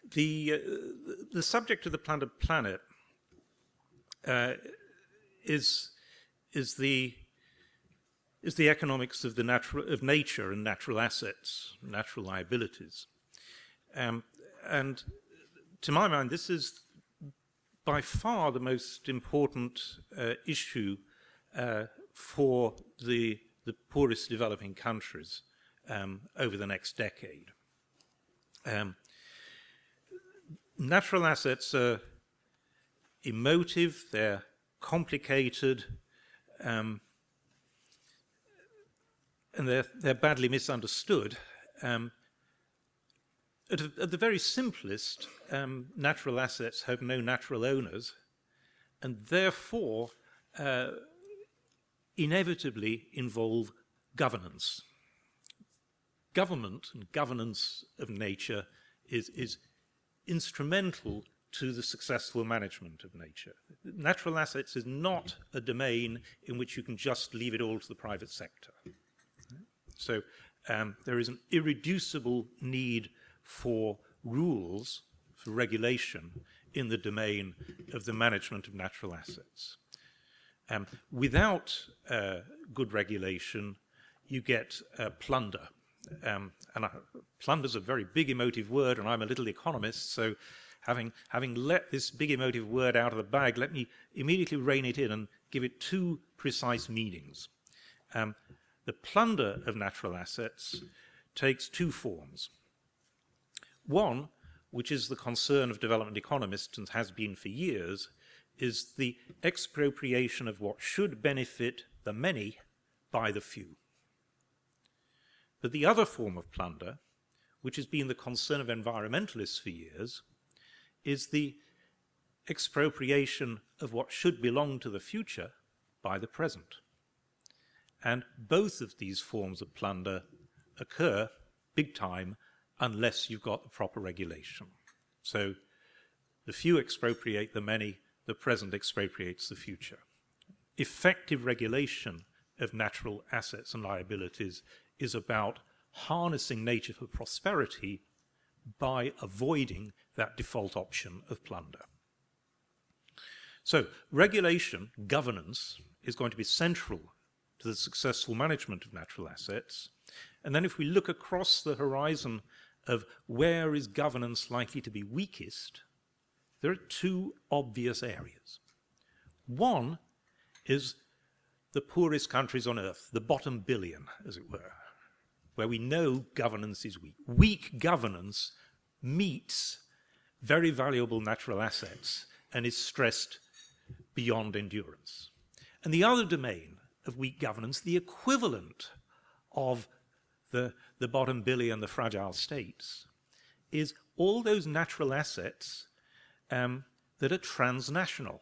The subject of the plundered planet is the economics of nature and natural assets, natural liabilities, and to my mind, this is by far the most important issue for the poorest developing countries over the next decade. Natural assets are emotive, they're complicated, and they're badly misunderstood. At the very simplest, natural assets have no natural owners, and therefore inevitably involve governance. Government and governance of nature is instrumental to the successful management of nature. Natural assets is not a domain in which you can just leave it all to the private sector. So there is an irreducible need for rules, for regulation, in the domain of the management of natural assets. Without good regulation, you get plunder. Plunder's a very big emotive word, and I'm a little economist, so having let this big emotive word out of the bag, let me immediately rein it in and give it two precise meanings. The plunder of natural assets takes two forms. One, which is the concern of development economists and has been for years, is the expropriation of what should benefit the many by the few. But the other form of plunder, which has been the concern of environmentalists for years, is the expropriation of what should belong to the future by the present. And both of these forms of plunder occur big time unless you've got the proper regulation. So the few expropriate the many, the present expropriates the future. Effective regulation of natural assets and liabilities is about harnessing nature for prosperity by avoiding that default option of plunder. So regulation, governance, is going to be central to the successful management of natural assets. And then if we look across the horizon of where is governance likely to be weakest, there are two obvious areas. One is the poorest countries on earth, the bottom billion, as it were, where we know governance is weak. Weak governance meets very valuable natural assets and is stressed beyond endurance. And the other domain of weak governance, the equivalent of the bottom billion, the fragile states, is all those natural assets that are transnational,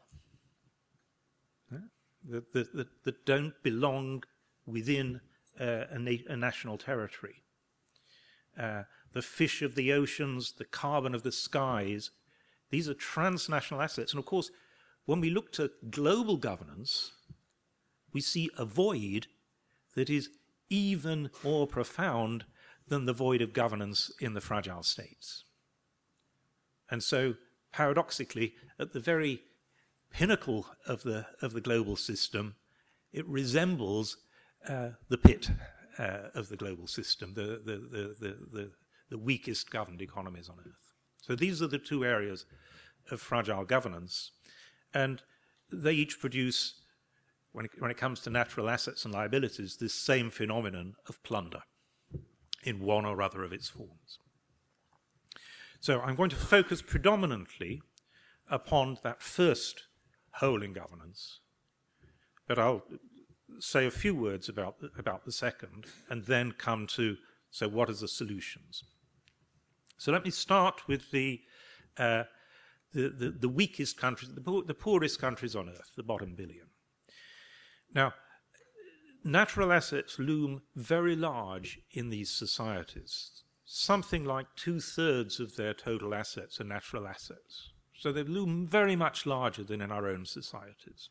that don't belong within a national territory. The fish of the oceans, the carbon of the skies, these are transnational assets. And of course, when we look to global governance, we see a void that is even more profound than the void of governance in the fragile states. And so, paradoxically, at the very pinnacle of the global system, it resembles the pit of the global system, the weakest governed economies on earth. So these are the two areas of fragile governance, and they each produce, when it comes to natural assets and liabilities, this same phenomenon of plunder in one or other of its forms. So I'm going to focus predominantly upon that first hole in governance, but I'll say a few words about the second, and then come to, so what are the solutions? So let me start with the weakest countries, the poorest countries on earth, the bottom billion. Now, natural assets loom very large in these societies. Something like 2/3 of their total assets are natural assets. So they loom very much larger than in our own societies.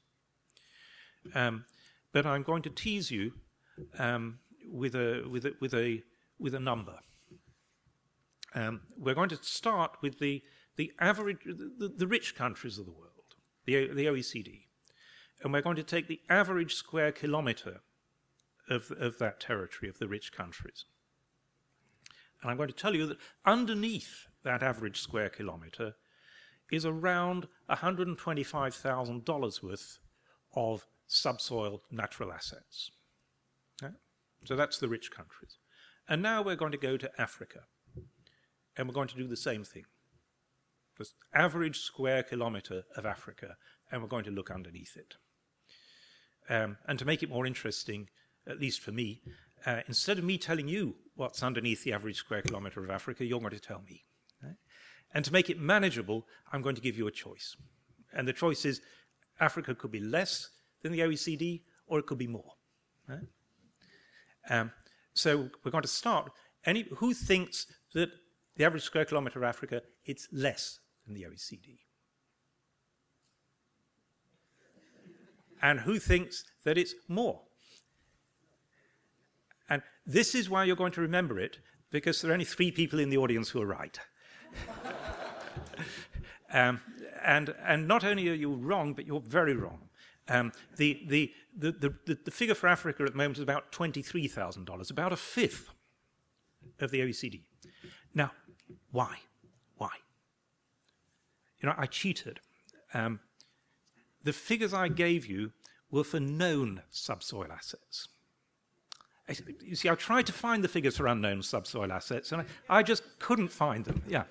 But I'm going to tease you with a number. we're going to start with the average, the rich countries of the world, the OECD, and we're going to take the average square kilometre of that territory, of the rich countries. And I'm going to tell you that underneath that average square kilometre is around $125,000 worth of subsoil natural assets. Okay? So that's the rich countries. And now we're going to go to Africa, and we're going to do the same thing. The average square kilometre of Africa, and we're going to look underneath it. And to make it more interesting, at least for me, instead of me telling you what's underneath the average square kilometre of Africa, you're going to tell me. Right? And to make it manageable, I'm going to give you a choice. And the choice is Africa could be less than the OECD, or it could be more. Right? So we're going to start. Who thinks that the average square kilometre of Africa, it's less than the OECD? And who thinks that it's more? And this is why you're going to remember it, because there are only 3 people in the audience who are right. And not only are you wrong, but you're very wrong. The figure for Africa at the moment is about $23,000, about a fifth of the OECD. Now, why? Why? You know, I cheated. The figures I gave you were for known subsoil assets. You see, I tried to find the figures for unknown subsoil assets, and I just couldn't find them. Yeah.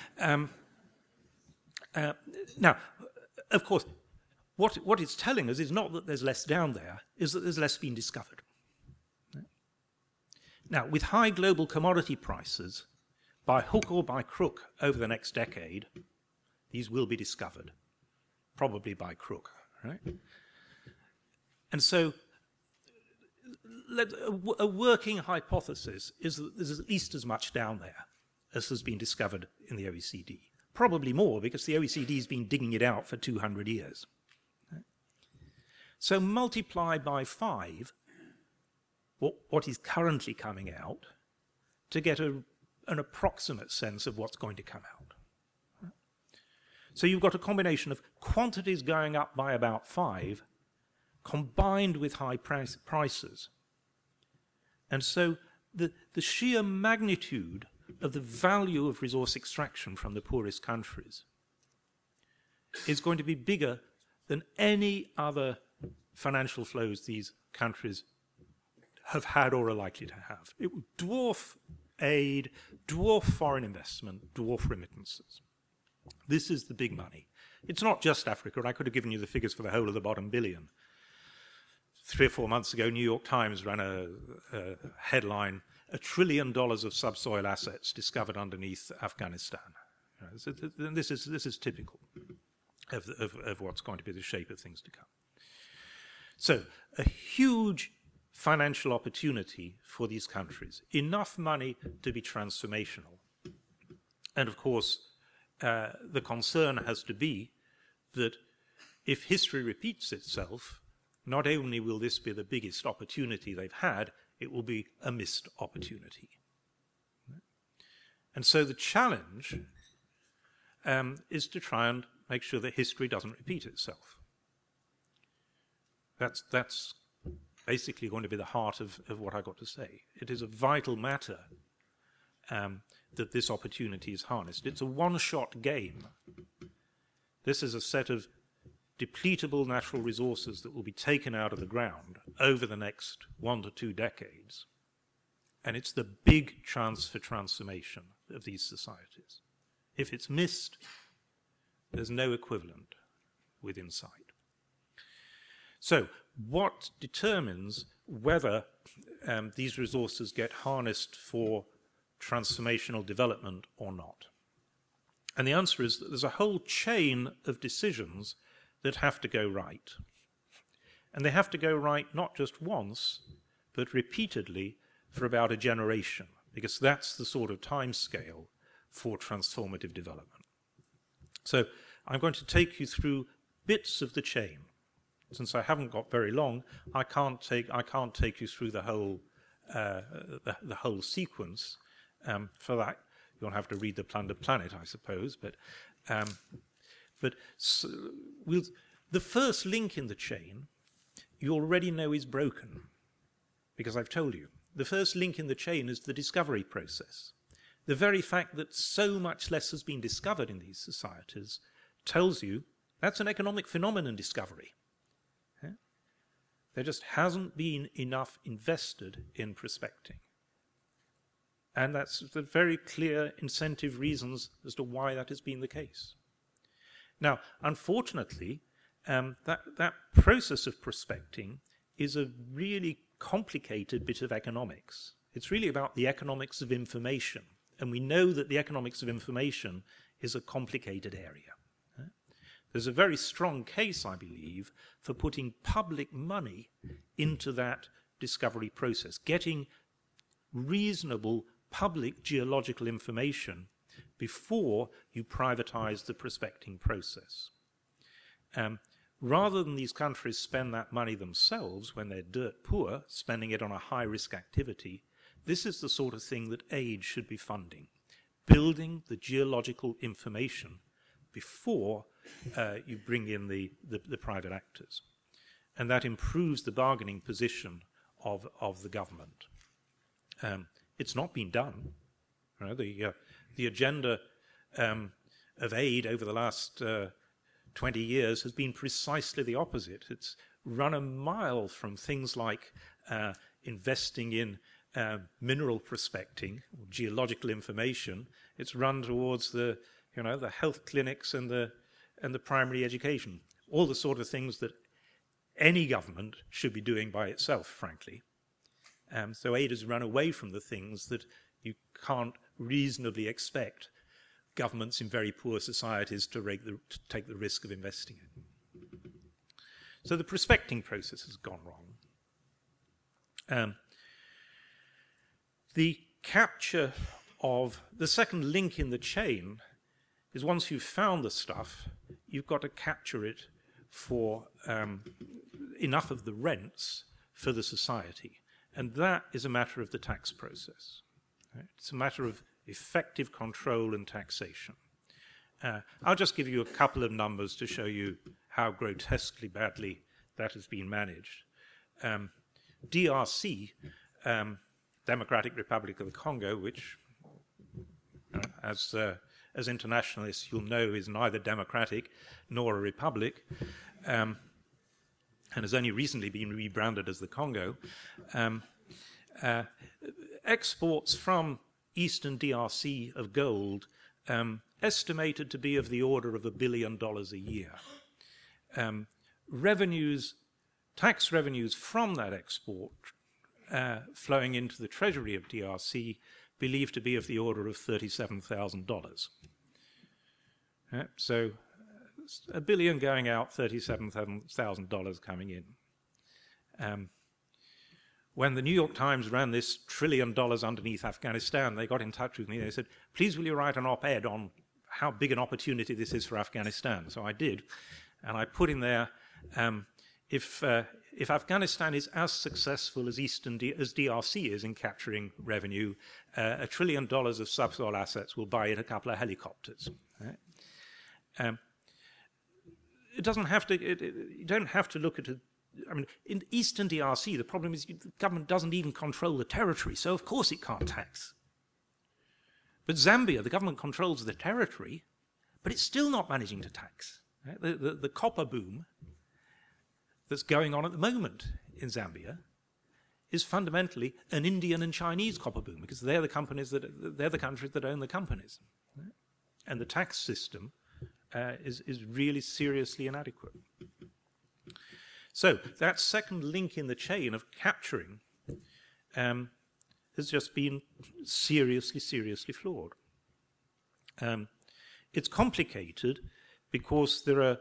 Now, of course, what it's telling us is not that there's less down there, is that there's less being discovered. Now, with high global commodity prices, by hook or by crook over the next decade, these will be discovered, probably by crook. Right? And so a working hypothesis is that there's at least as much down there as has been discovered in the OECD. Probably more, because the OECD has been digging it out for 200 years. So multiply by 5 what is currently coming out to get an approximate sense of what's going to come out. So you've got a combination of quantities going up by about 5 combined with high prices. And so the sheer magnitude of the value of resource extraction from the poorest countries is going to be bigger than any other financial flows these countries have had or are likely to have. It will dwarf aid, dwarf foreign investment, dwarf remittances. This is the big money. It's not just Africa. I could have given you the figures for the whole of the bottom billion. 3 or 4 months ago, New York Times ran a headline, $1 trillion of subsoil assets discovered underneath Afghanistan. This is typical of what's going to be the shape of things to come. So, a huge financial opportunity for these countries, enough money to be transformational. And of course, the concern has to be that if history repeats itself, not only will this be the biggest opportunity they've had, it will be a missed opportunity. And so the challenge is to try and make sure that history doesn't repeat itself. That's basically going to be the heart of what I got to say. It is a vital matter that this opportunity is harnessed. It's a one-shot game. This is a set of depletable natural resources that will be taken out of the ground over the next 1 to 2 decades. And it's the big chance for transformation of these societies. If it's missed, there's no equivalent within sight. So, what determines whether these resources get harnessed for transformational development or not? And the answer is that there's a whole chain of decisions that have to go right. And they have to go right not just once, but repeatedly for about a generation, because that's the sort of time scale for transformative development. So I'm going to take you through bits of the chain. Since I haven't got very long, I can't take you through the whole sequence. For that, you'll have to read The Plundered Planet, I suppose. The first link in the chain you already know is broken, because I've told you. The first link in the chain is the discovery process. The very fact that so much less has been discovered in these societies tells you that's an economic phenomenon, discovery. Yeah? There just hasn't been enough invested in prospecting. And that's the very clear incentive reasons as to why that has been the case. Now, unfortunately, that process of prospecting is a really complicated bit of economics. It's really about the economics of information. And we know that the economics of information is a complicated area. There's a very strong case, I believe, for putting public money into that discovery process, getting reasonable public geological information before you privatize the prospecting process. Rather than these countries spend that money themselves when they're dirt poor, spending it on a high-risk activity, this is the sort of thing that aid should be funding, building the geological information before you bring in the private actors. And that improves the bargaining position of the government. It's not been done. You know, the agenda of aid over the last 20 years has been precisely the opposite. It's run a mile from things like investing in mineral prospecting, or geological information. It's run towards the health clinics and the primary education, all the sort of things that any government should be doing by itself, frankly. So aid has run away from the things that you can't reasonably expect governments in very poor societies to take the risk of investing in. So the prospecting process has gone wrong. The capture of the second link in the chain is once you've found the stuff, you've got to capture it for enough of the rents for the society. And that is a matter of the tax process. Right? It's a matter of effective control and taxation. I'll just give you a couple of numbers to show you how grotesquely badly that has been managed. DRC, Democratic Republic of the Congo, which, as internationalists you'll know, is neither democratic nor a republic, and has only recently been rebranded as the Congo, exports from Eastern DRC of gold estimated to be of the order of $1 billion a year. Tax revenues from that export flowing into the treasury of DRC believed to be of the order of $37,000. So $1 billion going out, $37,000 coming in. When the New York Times ran this $1 trillion underneath Afghanistan, they got in touch with me. They said, please will you write an op-ed on how big an opportunity this is for Afghanistan? So I did. And I put in there, if Afghanistan is as successful as DRC is in capturing revenue, $1 trillion of subsoil assets will buy it a couple of helicopters. Right? It doesn't have to. You don't have to look at it. I mean, in Eastern DRC, the problem is the government doesn't even control the territory, so of course it can't tax. But Zambia, the government controls the territory, but it's still not managing to tax. Right? The copper boom that's going on at the moment in Zambia is fundamentally an Indian and Chinese copper boom, because they're the countries that own the companies, right? And the tax system is really seriously inadequate. So that second link in the chain of capturing has just been seriously, seriously flawed. It's complicated because there are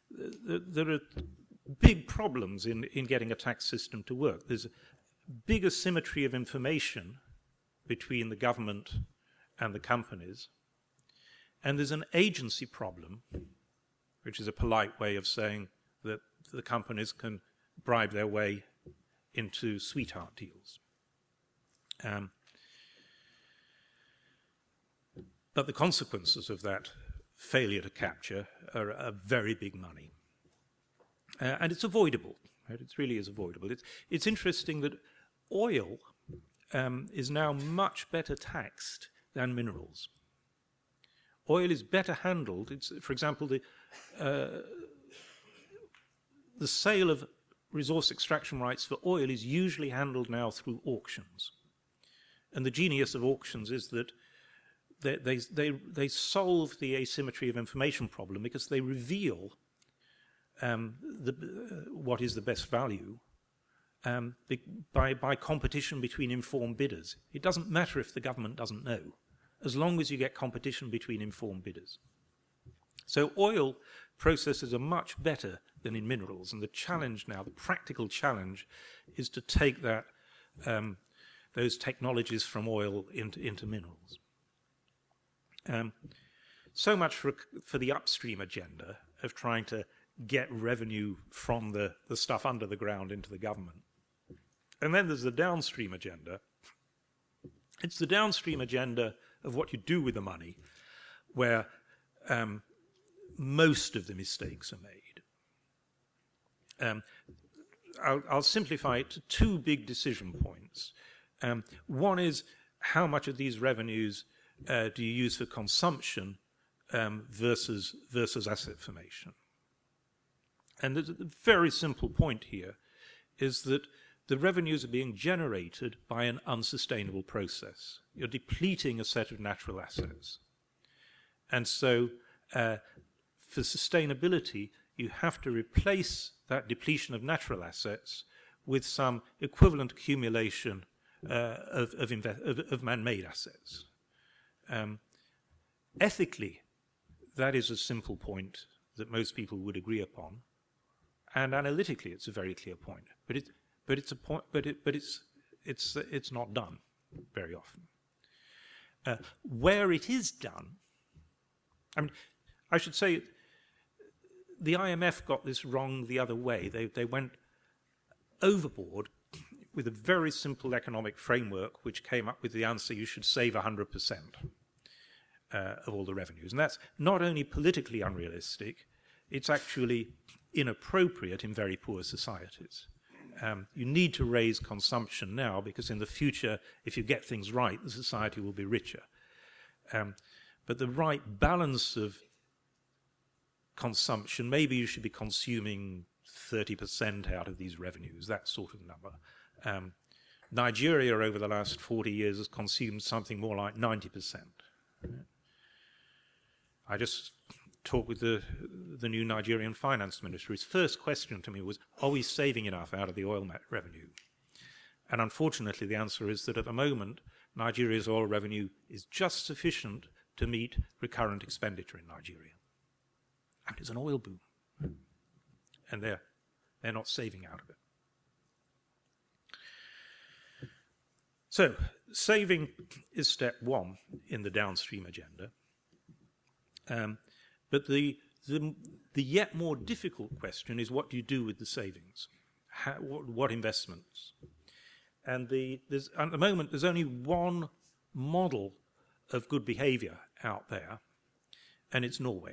big problems in getting a tax system to work. There's a big asymmetry of information between the government and the companies. And there's an agency problem, which is a polite way of saying that the companies can bribe their way into sweetheart deals. But the consequences of that failure to capture are very big money. And it's avoidable. Right? It really is avoidable. It's interesting that oil is now much better taxed than minerals. Oil is better handled. It's, for example, the sale of resource extraction rights for oil is usually handled now through auctions. And the genius of auctions is that they solve the asymmetry of information problem because they reveal what is the best value by competition between informed bidders. It doesn't matter if the government doesn't know, as long as you get competition between informed bidders. So oil processes are much better than in minerals, and the challenge now, the practical challenge, is to take that those technologies from oil into minerals. So much for the upstream agenda of trying to get revenue from the stuff under the ground into the government. And then there's the downstream agenda. It's the downstream agenda of what you do with the money, where most of the mistakes are made. I'll simplify it to two big decision points. One is, how much of these revenues do you use for consumption versus asset formation? And the very simple point here is that the revenues are being generated by an unsustainable process. You're depleting a set of natural assets. And so for sustainability, you have to replace that depletion of natural assets with some equivalent accumulation of man-made assets. Ethically, that is a simple point that most people would agree upon, and analytically, it's a very clear point. But it's not done very often. Where it is done, I mean, I should say, the IMF got this wrong the other way. They went overboard with a very simple economic framework which came up with the answer: you should save 100% of all the revenues. And that's not only politically unrealistic, it's actually inappropriate in very poor societies. You need to raise consumption now, because in the future, if you get things right, the society will be richer. But the right balance of consumption, maybe you should be consuming 30% out of these revenues, that sort of number. Nigeria, over the last 40 years, has consumed something more like 90%. I just talked with the new Nigerian finance minister. His first question to me was, are we saving enough out of the oil revenue? And unfortunately, the answer is that at the moment, Nigeria's oil revenue is just sufficient to meet recurrent expenditure in Nigeria. And it's an oil boom. And they're not saving out of it. So, saving is step one in the downstream agenda. But the yet more difficult question is, what do you do with the savings? What investments? And at the moment, there's only one model of good behavior out there, and it's Norway.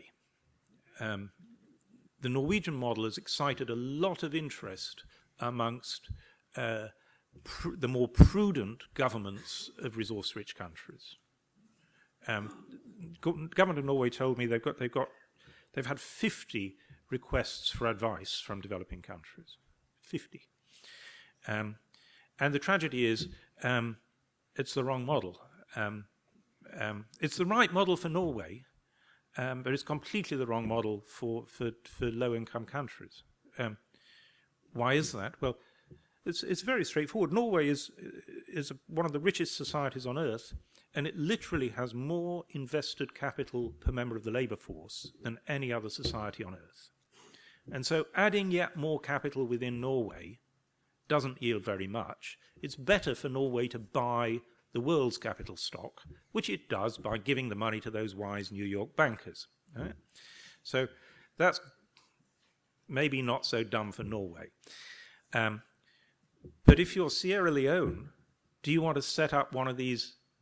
The Norwegian model has excited a lot of interest amongst the more prudent governments of resource-rich countries. Government of Norway told me they've had 50 requests for advice from developing countries. 50. And the tragedy is, it's the wrong model. It's the right model for Norway, but it's completely the wrong model for low-income countries. Why is that? Well, it's very straightforward. Norway is one of the richest societies on earth, and it literally has more invested capital per member of the labour force than any other society on earth. And so adding yet more capital within Norway doesn't yield very much. It's better for Norway to buy the world's capital stock, which it does by giving the money to those wise New York bankers. Right? So that's maybe not so dumb for Norway. But if you're Sierra Leone, do you want to set up one of these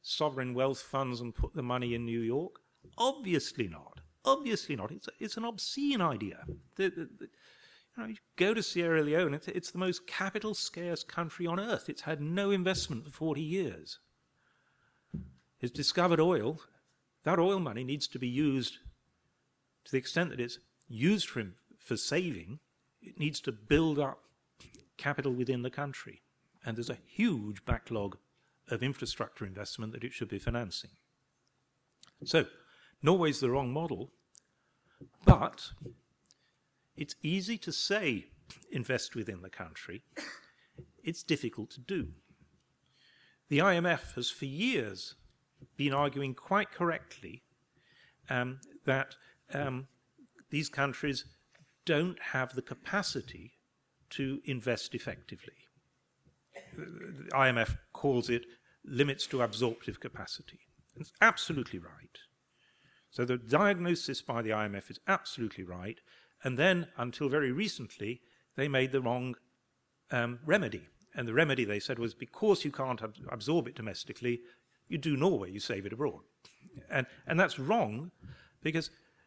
sovereign wealth funds and put the money in New York? Obviously not. Obviously not. It's an obscene idea. You go to Sierra Leone, it's the most capital-scarce country on earth. It's had no investment for 40 years. It's discovered oil. That oil money needs to be used to the extent that it's used for saving. It needs to build up capital within the country. And there's a huge backlog of infrastructure investment that it should be financing. So, Norway's the wrong model, but it's easy to say invest within the country. It's difficult to do. The IMF has for years been arguing quite correctly that these countries don't have the capacity to invest effectively. The IMF calls it limits to absorptive capacity. It's absolutely right. So the diagnosis by the IMF is absolutely right. And then, until very recently, they made the wrong remedy. And the remedy, they said, was because you can't absorb it domestically, you do Norway, you save it abroad. And that's wrong, because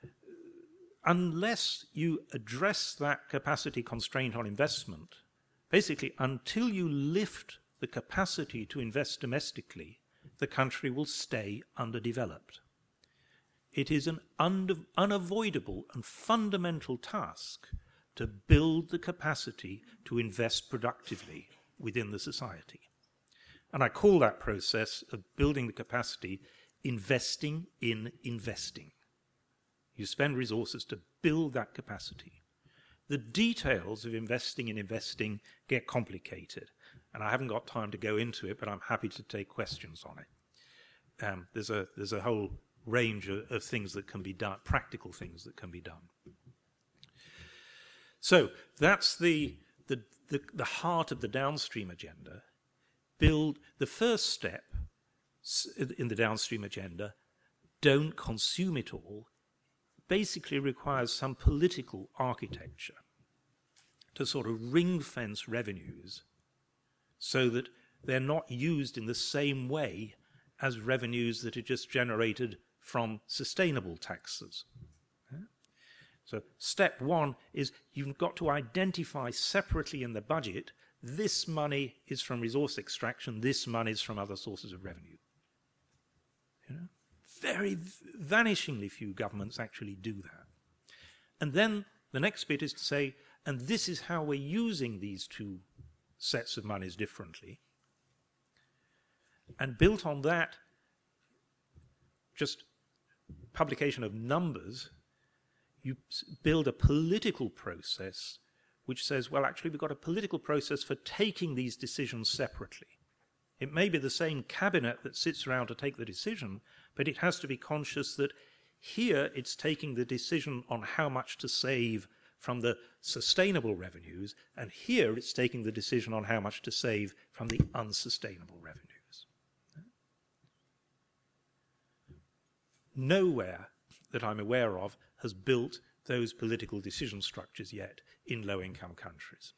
unless you address that capacity constraint on investment, basically, until you lift the capacity to invest domestically, the country will stay underdeveloped. It is an unavoidable and fundamental task to build the capacity to invest productively within the society. And I call that process of building the capacity investing in investing. You spend resources to build that capacity. The details of investing in investing get complicated, and I haven't got time to go into it, but I'm happy to take questions on it. There's a whole range of things that can be done, practical things that can be done. So that's the heart of the downstream agenda. Build the first step in the downstream agenda, don't consume it all, basically requires some political architecture to sort of ring-fence revenues so that they're not used in the same way as revenues that are just generated from sustainable taxes. So step one is you've got to identify separately in the budget, this money is from resource extraction, this money is from other sources of revenue. Very vanishingly few governments actually do that. And then the next bit is to say, and this is how we're using these two sets of monies differently. And built on that, just publication of numbers, you build a political process which says, well, actually, we've got a political process for taking these decisions separately. It may be the same cabinet that sits around to take the decision, but it has to be conscious that here it's taking the decision on how much to save from the sustainable revenues, and here it's taking the decision on how much to save from the unsustainable revenues. Nowhere that I'm aware of has built those political decision structures yet in low-income countries.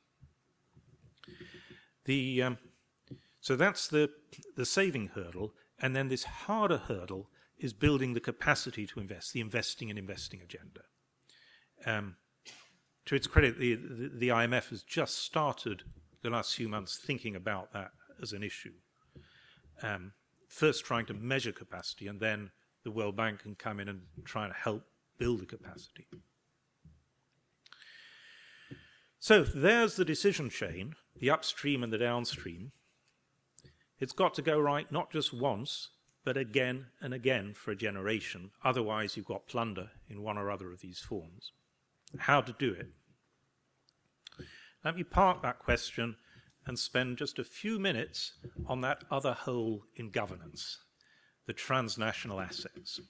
So that's the saving hurdle, and then this harder hurdle is building the capacity to invest, the investing and investing agenda. To its credit, the IMF has just started the last few months thinking about that as an issue. First trying to measure capacity, and then the World Bank can come in and try and help build the capacity. So there's the decision chain, the upstream and the downstream. It's got to go right not just once, but again and again for a generation. Otherwise, you've got plunder in one or other of these forms. How to do it? Let me park that question and spend just a few minutes on that other hole in governance, the transnational assets.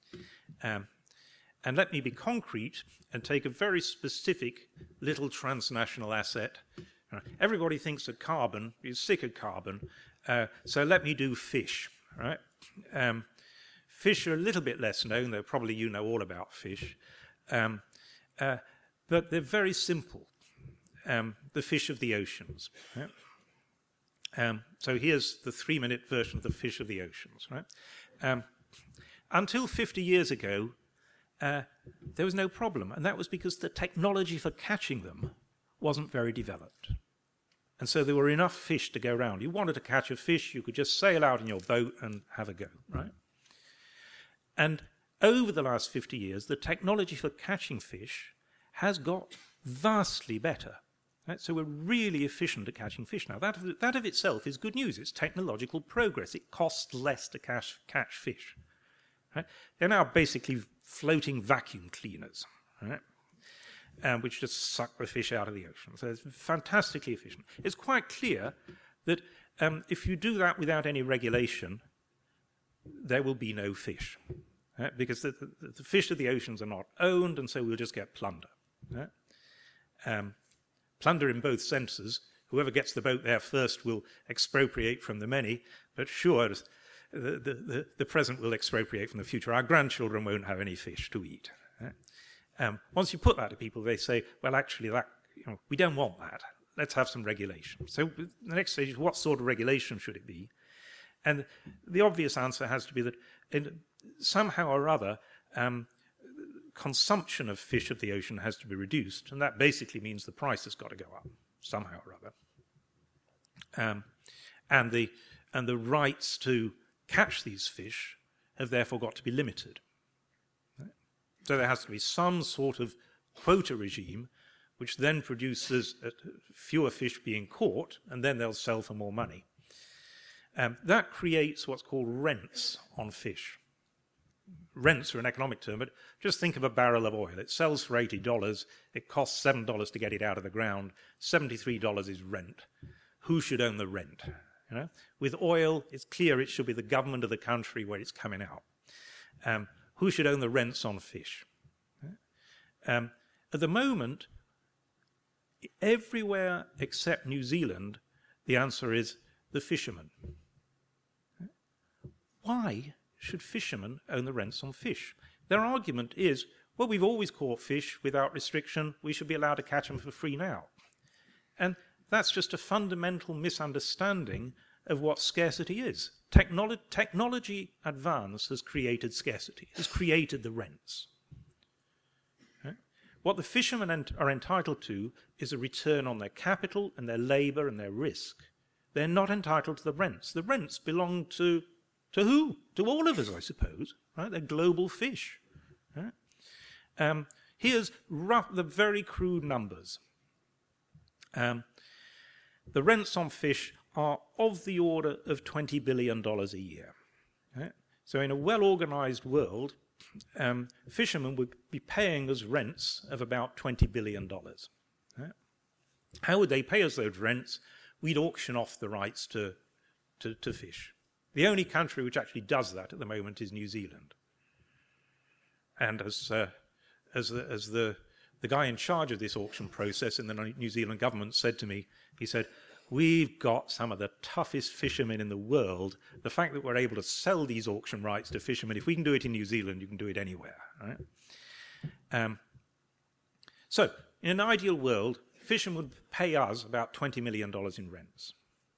And let me be concrete and take a very specific little transnational asset. Everybody thinks of carbon, is sick of carbon, so let me do fish. Right? Fish are a little bit less known, though probably you know all about fish. But they're very simple. The fish of the oceans. Right? So here's the 3-minute version of the fish of the oceans. Right? Until 50 years ago, there was no problem, and that was because the technology for catching them wasn't very developed. And so there were enough fish to go around. You wanted to catch a fish, you could just sail out in your boat and have a go, right? And over the last 50 years, the technology for catching fish has got vastly better. Right? So we're really efficient at catching fish now. That of itself is good news. It's technological progress. It costs less to catch fish. Right? They're now basically floating vacuum cleaners, right? Which just suck the fish out of the ocean. So it's fantastically efficient. It's quite clear that if you do that without any regulation, there will be no fish. Right? Because the fish of the oceans are not owned, and so we'll just get plunder. Right? Plunder in both senses. Whoever gets the boat there first will expropriate from the many, but sure, the present will expropriate from the future. Our grandchildren won't have any fish to eat. Right? Once you put that to people, they say, well, actually, we don't want that. Let's have some regulation. So the next stage is, what sort of regulation should it be? And the obvious answer has to be that somehow or other, consumption of fish of the ocean has to be reduced, and that basically means the price has got to go up somehow or other. And the rights to catch these fish have therefore got to be limited. So there has to be some sort of quota regime which then produces fewer fish being caught, and then they'll sell for more money. That creates what's called rents on fish. Rents are an economic term, but just think of a barrel of oil. It sells for $80. It costs $7 to get it out of the ground. $73 is rent. Who should own the rent? You know? With oil, it's clear it should be the government of the country where it's coming out. Who should own the rents on fish? At the moment, everywhere except New Zealand, the answer is the fishermen. Why should fishermen own the rents on fish? Their argument is, well, we've always caught fish without restriction. We should be allowed to catch them for free now. And that's just a fundamental misunderstanding of what scarcity is. Technology advance has created scarcity, has created the rents. Okay? What the fishermen are entitled to is a return on their capital and their labor and their risk. They're not entitled to the rents. The rents belong to who? To all of us, I suppose. Right? They're global fish. Right? Here's the very crude numbers. The rents on fish are of the order of $20 billion a year. Right? So in a well-organized world, fishermen would be paying us rents of about $20 billion. Right? How would they pay us those rents? We'd auction off the rights to fish. The only country which actually does that at the moment is New Zealand. And as the guy in charge of this auction process in the New Zealand government said to me, he said, we've got some of the toughest fishermen in the world. The fact that we're able to sell these auction rights to fishermen, if we can do it in New Zealand, you can do it anywhere. Right? So, in an ideal world, fishermen would pay us about $20 million in rents.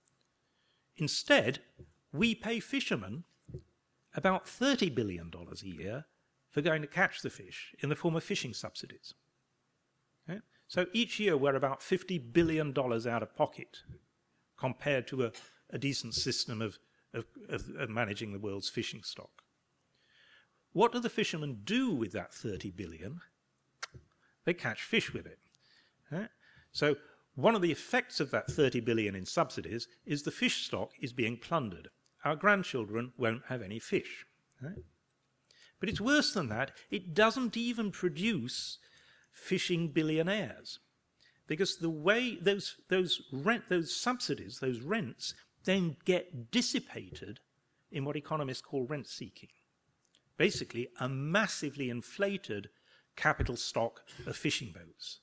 Instead, we pay fishermen about $30 billion a year for going to catch the fish in the form of fishing subsidies. Okay? So each year we're about $50 billion out of pocket compared to a decent system of managing the world's fishing stock. What do the fishermen do with that $30 billion? They catch fish with it. Okay? So one of the effects of that $30 billion in subsidies is the fish stock is being plundered. Our grandchildren won't have any fish. Right? But it's worse than that. It doesn't even produce fishing billionaires. Because the way those subsidies, those rents, then get dissipated in what economists call rent seeking. Basically, a massively inflated capital stock of fishing boats.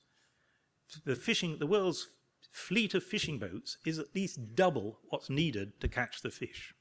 The world's fleet of fishing boats is at least double what's needed to catch the fish.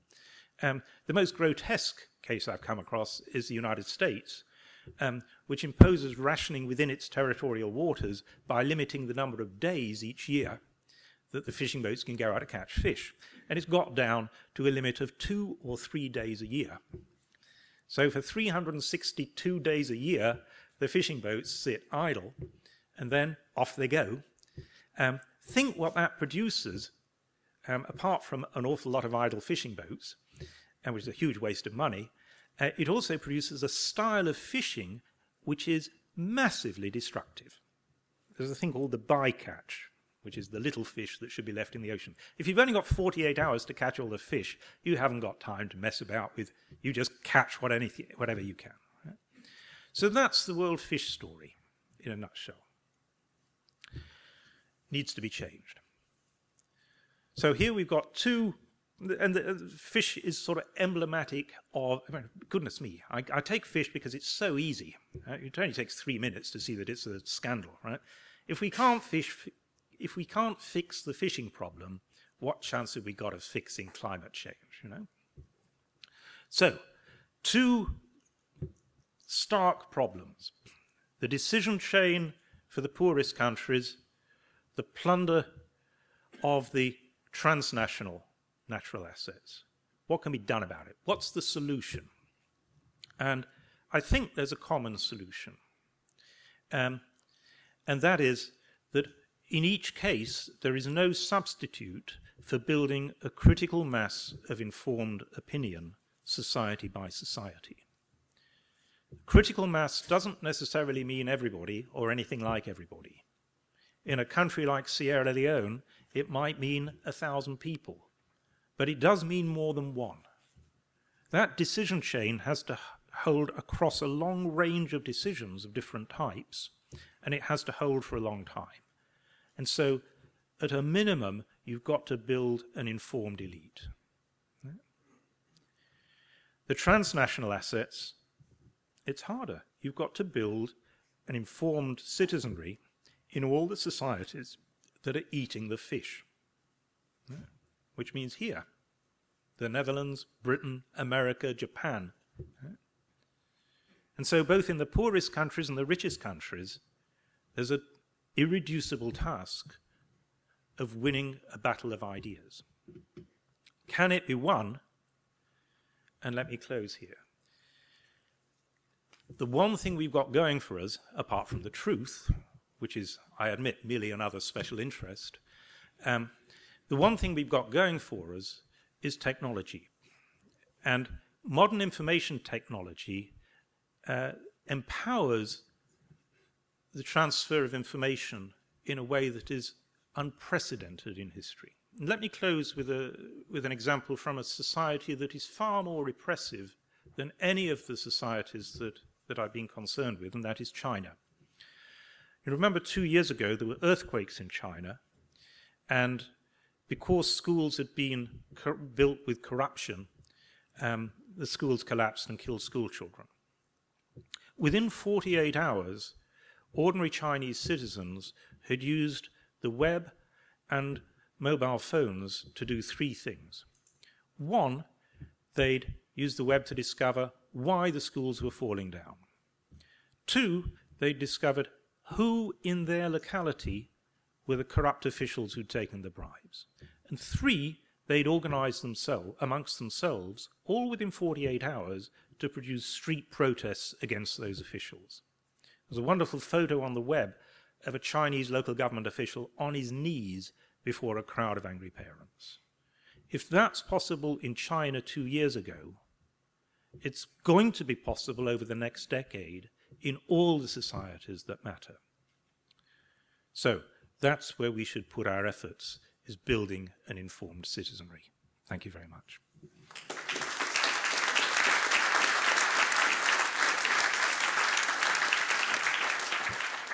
The most grotesque case I've come across is the United States, which imposes rationing within its territorial waters by limiting the number of days each year that the fishing boats can go out to catch fish. And it's got down to a limit of 2 or 3 days a year. So for 362 days a year, the fishing boats sit idle, and then off they go. Think what that produces, apart from an awful lot of idle fishing boats, which is a huge waste of money. It also produces a style of fishing which is massively destructive. There's a thing called the bycatch, which is the little fish that should be left in the ocean. If you've only got 48 hours to catch all the fish, you haven't got time to mess about with. You just catch whatever you can. Right? So that's the world fish story in a nutshell. Needs to be changed. So here we've got two, and the fish is sort of emblematic of, goodness me, I take fish because it's so easy. It only takes 3 minutes to see that it's a scandal, right? If we can't fix the fishing problem, what chance have we got of fixing climate change, you know? So, two stark problems. The decision chain for the poorest countries, the plunder of the transnational natural assets. What can be done about it? What's the solution? And I think there's a common solution. And that is that in each case, there is no substitute for building a critical mass of informed opinion, society by society. Critical mass doesn't necessarily mean everybody or anything like everybody. In a country like Sierra Leone, it might mean 1,000 people, but it does mean more than one. That decision chain has to hold across a long range of decisions of different types, and it has to hold for a long time. And so, at a minimum, you've got to build an informed elite. The transnational assets, it's harder. You've got to build an informed citizenry in all the societies that are eating the fish, which means here, the Netherlands, Britain, America, Japan. And so both in the poorest countries and the richest countries, there's an irreducible task of winning a battle of ideas. Can it be won? And let me close here. The one thing we've got going for us, apart from the truth, which is, I admit, merely another special interest, the one thing we've got going for us is technology. And modern information technology empowers the transfer of information in a way that is unprecedented in history. And let me close with an example from a society that is far more repressive than any of the societies that I've been concerned with, and that is China. You remember 2 years ago there were earthquakes in China, and because schools had been built with corruption, the schools collapsed and killed school children. Within 48 hours, ordinary Chinese citizens had used the web and mobile phones to do 3 things. One, they'd use the web to discover why the schools were falling down. 2, they'd discovered who in their locality were the corrupt officials who'd taken the bribes. And 3, they'd organized themselves, amongst themselves, all within 48 hours, to produce street protests against those officials. There's a wonderful photo on the web of a Chinese local government official on his knees before a crowd of angry parents. If that's possible in China 2 years ago, it's going to be possible over the next decade in all the societies that matter. So that's where we should put our efforts, is building an informed citizenry. Thank you very much.